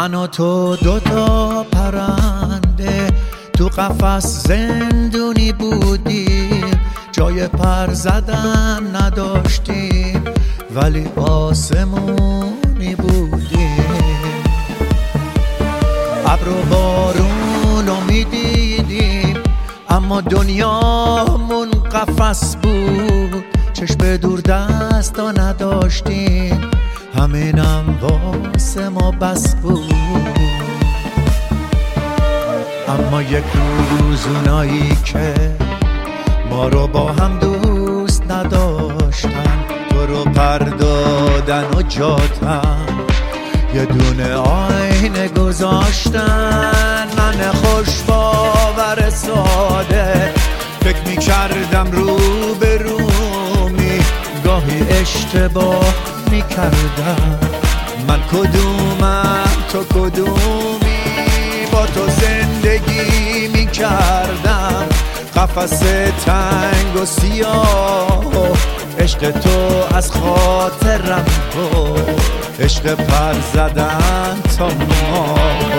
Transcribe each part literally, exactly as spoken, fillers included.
من و تو دوتا پرنده تو قفس زندونی بودیم، جای پر زدن نداشتیم ولی آسمونی بودیم. ابر و بارون رو میدیدیم اما دنیامون قفس بود، چشم دور دستا نداشتیم همینم واسه ما بس بود. اما یک روز اونایی که ما رو با هم دوست نداشتن تو رو پردادن و جاتن یه دونه آینه گذاشتن. من خوش باور ساده فکر می کردم رو به رومی، گاهی اشتباه می کردم. من کدومم تو کدومی، با تو زندگی می کردم قفس تنگ و سیاه. عشق تو از خاطرم بود، عشق پر زدن تا ما.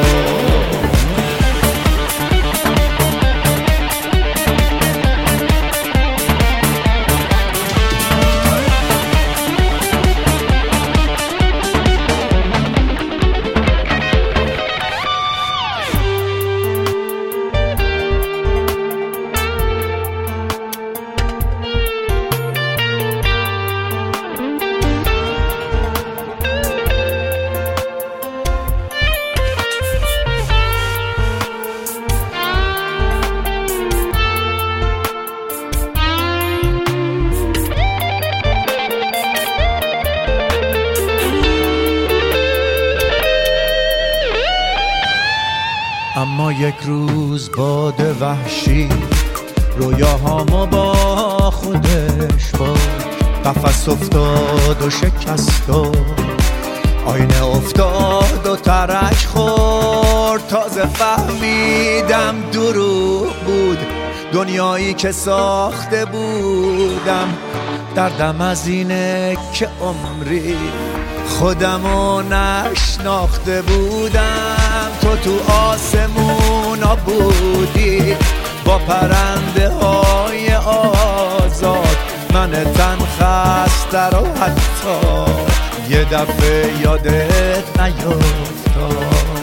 اما یک روز باد وحشی رویاهامو با خودش برد، قفس افتاد و شکست و آینه افتاد و ترک خورد. تازه فهمیدم دروغ بود دنیایی که ساخته بودم. دردم از اینه که عمری خودمو نشناخته بودم. تو تو آسمونا بودی با پرنده های آزاد، من تن خسته رو حتی یه دفعه یادت نیفتاد.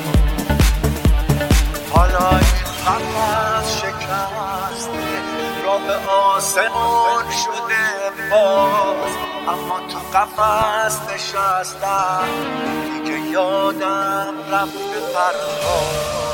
حالا این قفس شکسته راه به آسمون شده باز، اما تو قفس نشستم دیگه یادم رفته پرواز.